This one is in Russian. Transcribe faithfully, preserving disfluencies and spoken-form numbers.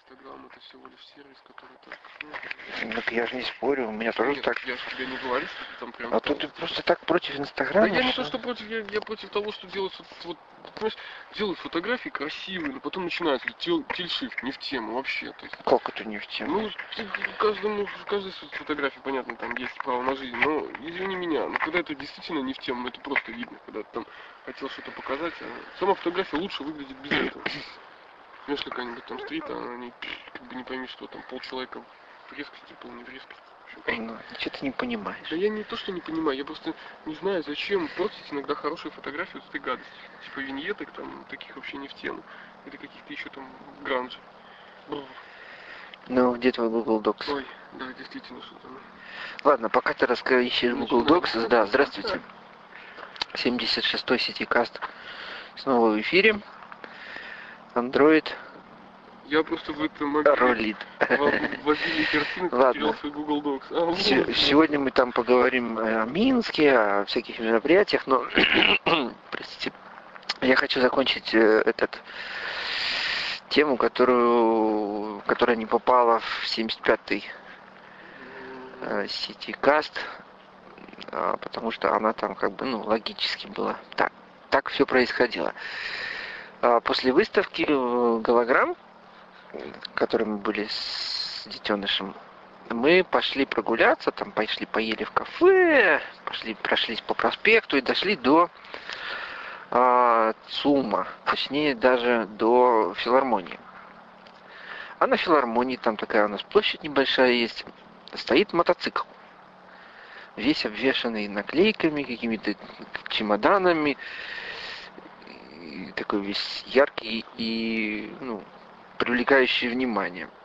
Инстаграм это всего лишь сервис, который так... Ну, так я же не спорю, у меня тоже Нет, так. я же тебе не говорю, что ты там прям... А тут ты просто так против Инстаграма? Да я не что... то, что против, я, я против того, что делают, вот, вот, понимаешь, делают фотографии красивые, но потом начинается тильшифт, не в тему вообще. То есть, как это не в тему? ну, каждому, каждой фотографии, понятно, там есть право на жизнь, но извини меня, но когда это действительно не в тему, это просто видно, когда ты там хотел что-то показать, а сама фотография лучше выглядит без этого. Знаешь, какая-нибудь там стрит, а они как бы не пойми, что там полчеловека в резкости, пол не в резкости. Ну, ничего ты не понимаешь. Да я не то, что не понимаю, я просто не знаю, зачем портить иногда хорошие фотографии вот этой гадости. Типа виньеток, там, таких вообще не в тему. Или каких-то еще там гранжи. Ну, где твой Google Docs? Ой, да, действительно, что там. Ладно, пока ты ищешь Google Docs, да, здравствуйте. Да. семьдесят шестой Ситикаст снова в эфире. Android. Я просто в этом мобиле, ролит. в мобильной картинке потерял свой Google Docs. А, вот. Сегодня мы там поговорим о Минске, о всяких мероприятиях, но, простите, я хочу закончить этот тему, которую, которая не попала в семьдесят пятый Ситикаст, потому что она там как бы, ну, логически была. Так, так все происходило. После выставки голограмм, в которой мы были с детенышем, мы пошли прогуляться, там пошли, поели в кафе, пошли, прошлись по проспекту и дошли до а, ЦУМа, точнее даже до филармонии. А на филармонии, там такая у нас площадь небольшая есть, стоит мотоцикл. Весь обвешанный наклейками, какими-то чемоданами, и такой весь яркий и, ну, привлекающий внимание.